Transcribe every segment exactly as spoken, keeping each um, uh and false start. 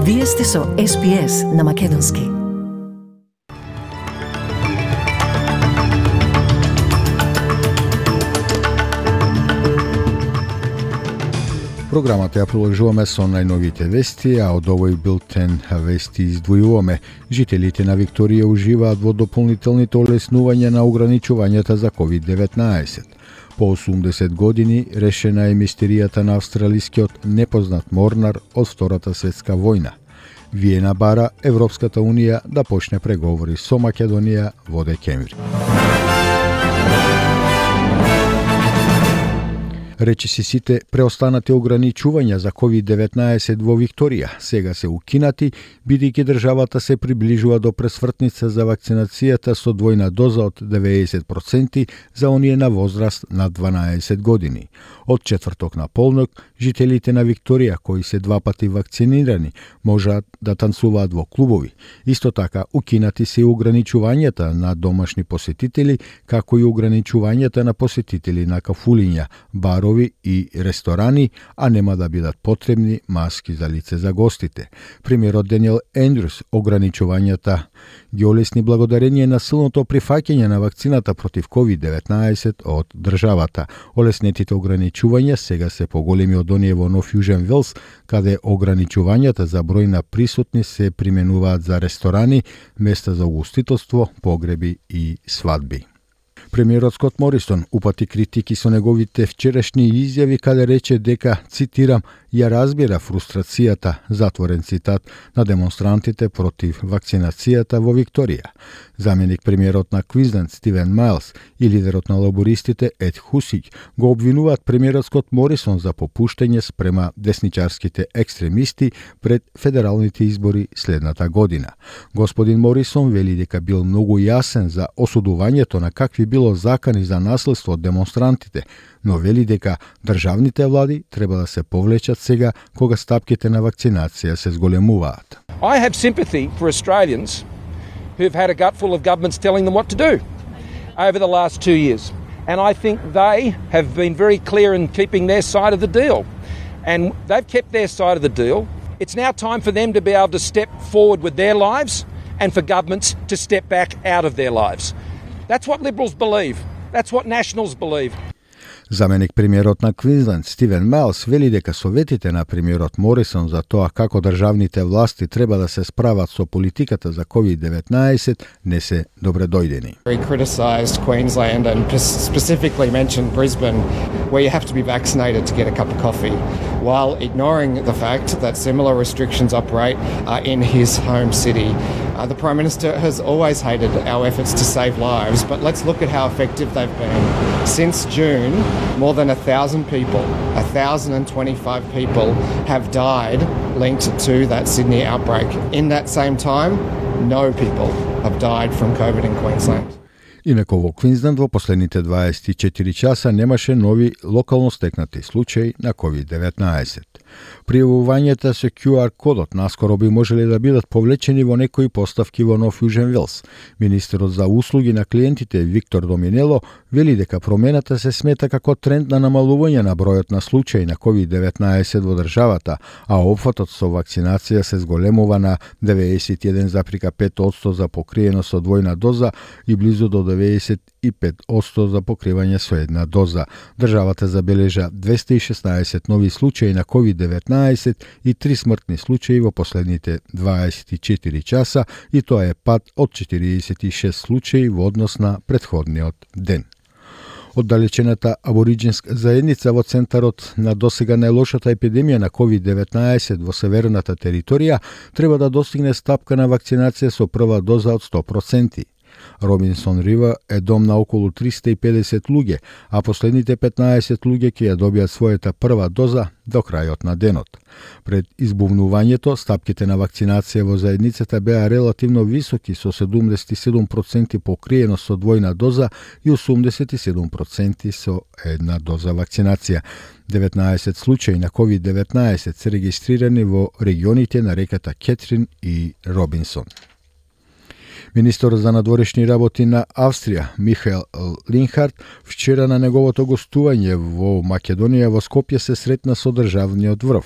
Вие сте со Ес Би Ес на Македонски. Програмата ја продолжуваме со најновите вести, а од овој билтен вести издвојуваме: жителите на Викторија уживаат во дополнителните олеснувања на ограничувањата за ковид деветнаесет. По осумдесет години решена е мистеријата на австралискиот непознат морнар од Втората светска војна. Виена бара Европската унија да почне преговори со Македонија во декември. Речиси сите преостанати ограничувања за ковид деветнаесет во Викторија сега се укинати, бидејќи државата се приближува до пресвртница за вакцинацијата со двојна доза од деветдесет проценти за оние на возраст над дванаесет години. Од четврток на полнок, жителите на Викторија кои се два пати вакцинирани можат да танцуваат во клубови. Исто така, укинати се и ограничувањата на домашни посетители, како и ограничувањата на посетители на кафулиња, барови и ресторани, а нема да бидат потребни маски за лице за гостите. Премиерот Даниел Ендрюс ограничувањата ги олесни благодарение на силното прифаќање на вакцината против ковид деветнаесет од државата. Олеснетите ограничувања сега се поголеми од оние во Нов Јужен Велс, каде ограничувањата за број на присутни се применуваат за ресторани, места за угостителство, погреби и свадби. Премиерот Скот Морисон упати критики со неговите вчерашни изјави, каде рече дека, цитирам, ја разбира фрустрацијата, затворен цитат, на демонстрантите против вакцинацијата во Викторија. Заменик премиерот на Квинсленд Стивен Майлс и лидерот на лабористите Ед Хусиќ го обвинуваат премиерот Скот Морисон за попуштање спрема десничарските екстремисти пред федералните избори следната година. Господин Морисон вели дека бил многу јасен за осудувањето на какви било закани за наследство од демонстрантите, но вели дека државните влади треба да се повлечат сега кога стапките на вакцинација се зголемуваат. I have sympathy for Australians who've had a gutful of governments telling them what to do over the last two years. And I think they have been very clear in keeping their side of the deal. And they've kept their side of the deal. It's now time for them to be able to step forward with their lives and for governments to step back out of their lives. That's what Liberals believe. That's what Nationals believe. Заменик премиерот на Квинсленд Стивен Майлс вели дека советите на премиерот Морисон за тоа како државните власти треба да се справат со политиката за ковид деветнаесет не се добредојдени. He criticised Queensland and specifically mentioned Brisbane, where you have to be vaccinated to get a cup of coffee, while ignoring the fact that similar restrictions operate uh, in his home city. Uh, the Prime Minister has always hated our efforts to save lives, but let's look at how effective they've been. Since June, more than a thousand people, a thousand and twenty-five people have died linked to that Sydney outbreak. In that same time, no people have died from COVID in Queensland. Инаку во Квинсленд во последните дваесет и четири часа немаше нови локално стекнати случаи на ковид деветнаесет. Пријавувањата со ку ар кодот наскоро би можеле да бидат повлечени во некои поставки во Нов Јужен Велс. Министерот за услуги на клиентите Виктор Доминело вели дека промената се смета како тренд на намалување на бројот на случаи на ковид деветнаесет во државата, а опфатот со вакцинација се зголемува на деветдесет и еден зарез пет проценти за покриеност со двојна доза и близу до деветдесет и пет проценти за покривање со една доза. Државата забележа двесте и шеснаесет нови случаи на ковид деветнаесет и три смртни случаи во последните дваесет и четири часа, и тоа е пад од четириесет и шест случаи во однос на претходниот ден. Оддалечената абориџинска заедница во центарот на досега најлошата епидемија на ковид деветнаесет во северната територија треба да достигне стапка на вакцинација со прва доза од сто проценти. Робинсон Рива е дом на околу триста и педесет луѓе, а последните петнаесет луѓе ќе ја добијат својата прва доза до крајот на денот. Пред избувнувањето, стапките на вакцинација во заедницата беа релативно високи, со седумдесет и седум проценти покриеност со двојна доза и осумдесет и седум проценти со една доза вакцинација. деветнаесет случаи на ковид деветнаесет се регистрирани во регионите на реката Кетрин и Робинсон. Министерот за надворешни работи на Австрија, Михаел Линхарт, вчера на неговото гостување во Македонија во Скопје се сретна со државниот врв.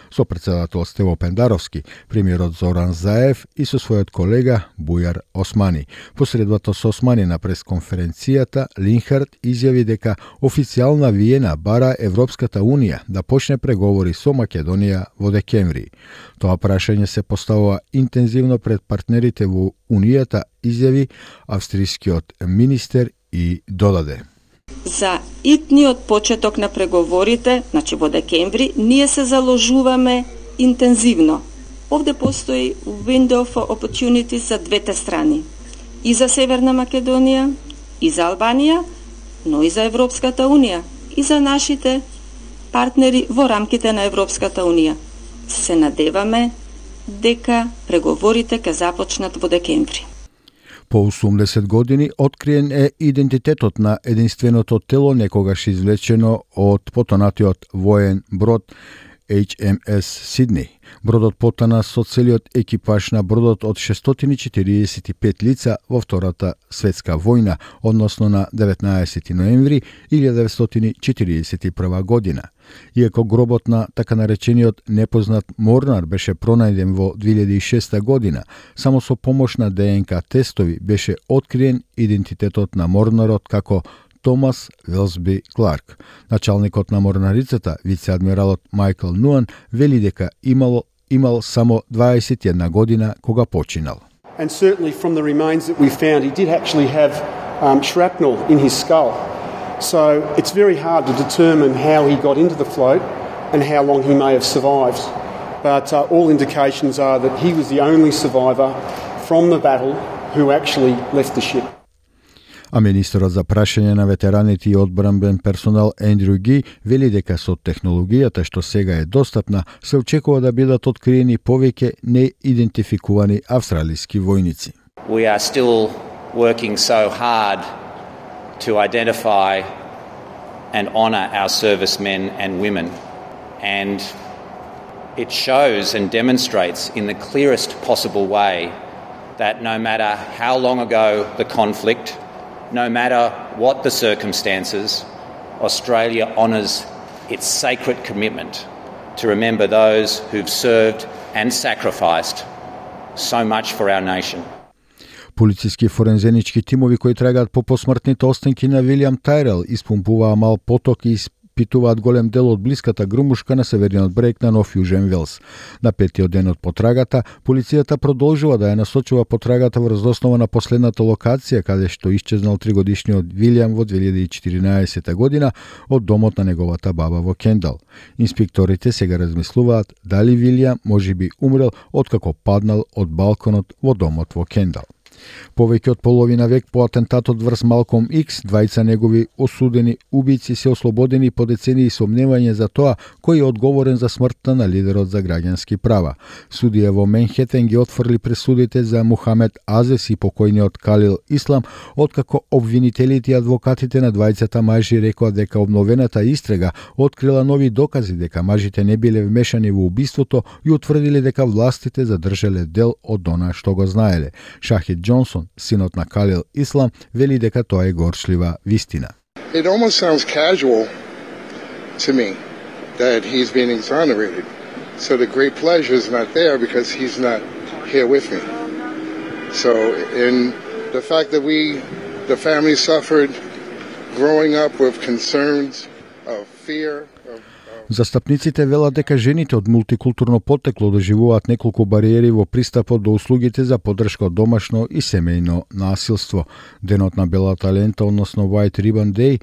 Сопредседател Стево Пендаровски, премиерот Зоран Заев и со својот колега Бујар Османи. Посредбата со Османи на пресконференцијата Линхард изјави дека официјална Виена бара Европската Унија да почне преговори со Македонија во декември. Тоа прашање се поставува интензивно пред партнерите во Унијата, изјави австрискиот министер и додаде: За итниот почеток на преговорите, значи во декември, ние се заложуваме интензивно. Овде постои window for opportunity за двете страни. И за Северна Македонија, и за Албанија, но и за Европската Унија, и за нашите партнери во рамките на Европската Унија. Се надеваме дека преговорите ќе започнат во декември. По осумдесет години откриен е идентитетот на единственото тело некогаш извлечено од потонатиот воен брод Ейч Ем Ес Сиднеј. Бродот потона со целиот екипаж на бродот од шестстотини и четиридесет и пет лица во Втората светска војна, односно на деветнаесети ноември илјада деветстотини четиридесет и прва година. Иако гробот на така наречениот непознат морнар беше пронајден во две илјади и шеста година, само со помош на Де Ен Ка тестови беше откриен идентитетот на морнарот како Томас Велсби Кларк. Началникот на морнарицата, вице-адмиралот Майкл Нуан, вели дека имало имал само дваесет и една година кога починал. And certainly from the remains that we found, he did actually have um, shrapnel in his skull. So it's very hard to determine how he got into the float and how long he may have survived. But uh, all indications are that he was the only survivor from the battle who actually left the ship. А министерот за прашање на ветераните и одбранбен персонал Ендрю Ги вели дека со технологијата што сега е достапна, се очекува да бидат откриени повеќе неидентификувани австралиски војници. We are still working so hard to identify and honour our servicemen and women, and it shows and demonstrates in the clearest possible way that no matter how long ago the conflict, no matter what the circumstances, Australia honours its sacred commitment to remember those who've served and sacrificed so much for our nation. Полициски форензенички тимови кои трагаат по посмртните останки на Вилијам Тајрел испумпуваа мал поток и испитуваат голем дел од блиската грмушка на северниот брег на Нов Јужен Велс. На петиот ден од потрагата, полицијата продолжува да ја насочува потрагата врз основа на последната локација каде што исчезнал тригодишниот Вилијам во две илјади и четиринаесета година од домот на неговата баба во Кендал. Инспекторите сега размислуваат дали Вилијам можеби умрел откако паднал од балконот во домот во Кендал. Повеќе од половина век по атентатот врз Малком Икс, двајца негови осудени убици се ослободени по децении сомневање за тоа кој е одговорен за смртта на лидерот за граѓански права. Судија во Менхетен ги отфрли пресудите за Мухамед Азес и покојниот Калил Ислам, откако обвинителите и адвокатите на двајцата мажи рекоа дека обновената истрага открила нови докази дека мажите не биле вмешани во убиството и утврдиле дека властите задржале дел од она што го знаеле. Шахид Джонсон, синот на Калил Ислам, вели дека тоа е горчлива вистина. It almost sounds casual to me that he's being exonerated. So the great pleasure is not there because he's not here with me. So in the fact that we, the family suffered growing up with concerns of fear, of Застапниците велат дека жените од мултикултурно потекло доживуваат неколку бариери во пристапот до услугите за поддршка од домашно и семејно насилство. Денот на белата лента, односно White Ribbon Day,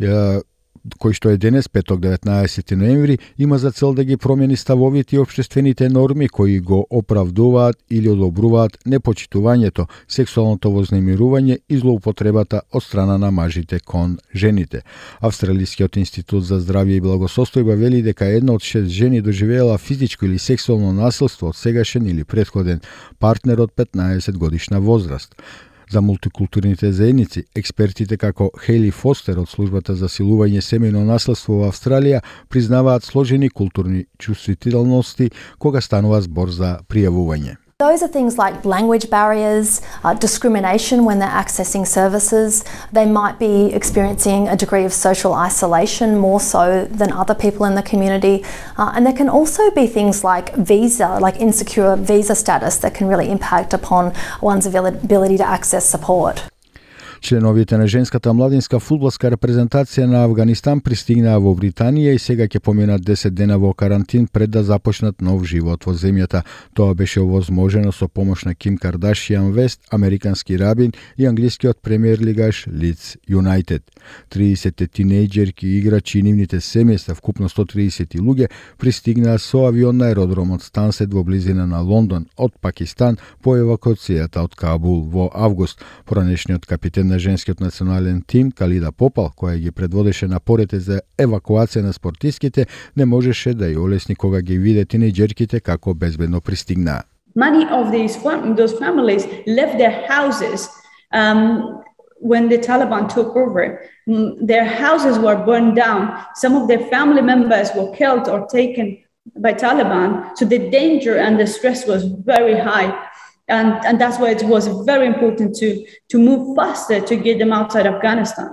кој што е денес, петок деветнаесети ноември, има за цел да ги промени ставовите и општествените норми кои го оправдуваат или одобруваат непочитувањето, сексуалното вознемирување и злоупотребата од страна на мажите кон жените. Австралискиот институт за здравје и благосостојба вели дека една од шест жени доживеела физичко или сексуално насилство од сегашен или претходен партнер од петнаесет годишна возраст. За мултикултурните заедници, експертите како Хейли Фостер од службата за силување семејно наследство во Австралија признаваат сложени културни чувствителности кога станува збор за пријавување. Those are things like language barriers, uh, discrimination when they're accessing services. They might be experiencing a degree of social isolation more so than other people in the community. Uh, and there can also be things like visa, like insecure visa status that can really impact upon one's ability to access support. Членовите на женската младинска фудбалска репрезентација на Авганистан пристигнаа во Британија и сега ќе поминат десет дена во карантин пред да започнат нов живот во земјата. Тоа беше овозможено со помош на Ким Кардашијан Вест, американски рабин и англискиот премиер лигаш Лидс Юнайтед. триесет тинејџерки играчи и нивните семејства, вкупно сто тридесет луѓе, пристигнаа со авион на аеродромот Стансет во близина на Лондон од Пакистан по евакуацијата од Кабул во август. Поранешниот капитен на женскиот национален тим Калида Попал, која ги предводеше напорите за евакуација на спортистките, не можеше да ја олесни кога ги виде тинејџерките како безбедно пристигнаа. Many of these those families left their houses um, when the Taliban took over. Their houses were burned down. Some of their family members were killed or taken by Taliban. So the danger and the stress was very high. And, and that's why it was very important to, to move faster to get them outside Afghanistan.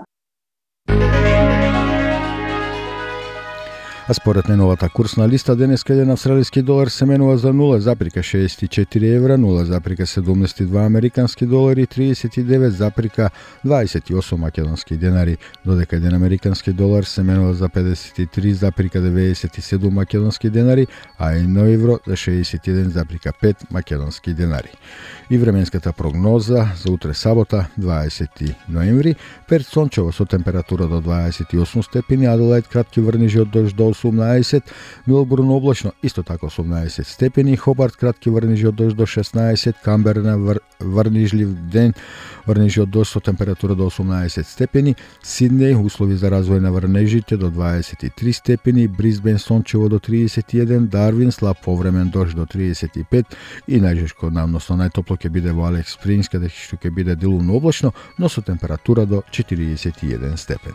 А според најновата курсна листа, денеска еден австралиски долар се менува за нула запирка шеесет и четири евра, нула запирка седумдесет и два американски долари и тридесет и девет запирка дваесет и осум македонски денари, додека еден американски долар се менува за педесет и три запирка деветдесет и седум македонски денари, а едно евро за шеесет и еден запирка пет македонски денари. И временската прогноза за утре сабота, дваесети ноември, Перт сончево со температура до дваесет и осум степени, Аделаид кратки врнежи од дожд до осумнаесет, Мелбурн облачно исто така осумнаесет степени, Хобарт кратки врнежи од дожд до шеснаесет, Камберна вър... врнежлив ден, врнежи од дожд со температура до осумнаесет степени, Сиднеј услови за развој на врнежите до дваесет и три степени, Брисбен сончево до тридесет и еден, Дарвин слаб повремен дожд до тридесет и пет и најжешко, односно најтопло ќе биде во Алекс Спрингс, каде што ќе биде делумно облачно, но со температура до четириесет и еден степен.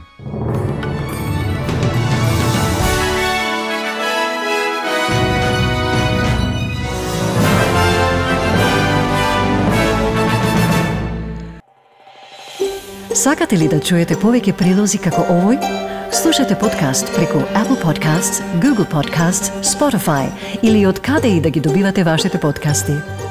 Сакате ли да чуете повеќе прилози како овој? Слушате подкаст преку Apple Podcasts, Google Podcasts, Spotify или од каде и да ги добивате вашите подкасти.